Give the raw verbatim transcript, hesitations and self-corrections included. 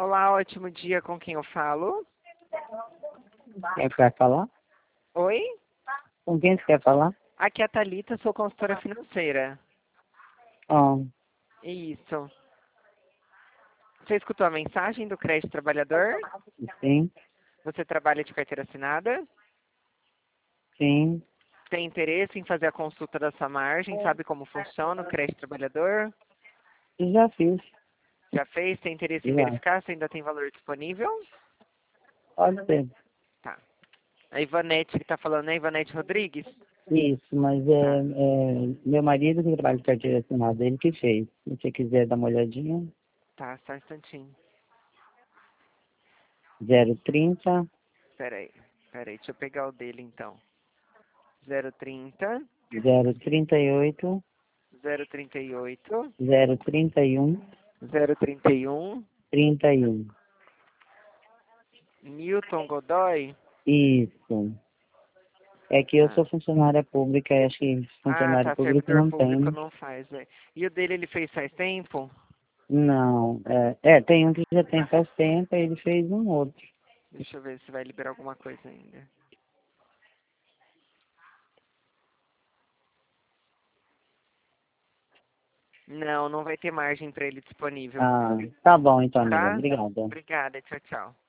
Olá, ótimo dia. Com quem eu falo? Quem quer falar? Oi? Com quem você quer falar? Aqui é a Thalita, sou consultora financeira. Ah, Isso. Você escutou a mensagem do crédito trabalhador? sim, Você trabalha de carteira assinada? sim. Tem interesse em fazer a consulta da sua margem? Sabe como funciona o crédito trabalhador? Já fiz. Já fez? Tem interesse em Já. verificar se ainda tem valor disponível? Pode ser. Tá. A Ivanete que está falando, é Ivanete Rodrigues? Isso, mas Tá. é, é meu marido que trabalha de carteira assinada, ele que fez. Se você quiser dar uma olhadinha, Tá, só um instantinho. zero trinta, Peraí, peraí, deixa eu pegar o dele então. zero trinta, zero trinta e oito, zero trinta e oito, zero trinta e um, zero trinta e um, trinta e um. Newton Godoy? Isso. É que eu Tá. sou funcionária pública e acho que Ah, funcionário tá, público servidor não tem, público né? não faz, é. E o dele ele fez faz tempo? Não, é, é, tem um que já tem faz tempo, aí ele fez um outro. Deixa eu ver se vai liberar alguma coisa ainda. Não, não vai ter margem para ele disponível. Ah, tá bom então, amiga. Tá? Obrigada. Obrigada, tchau, tchau.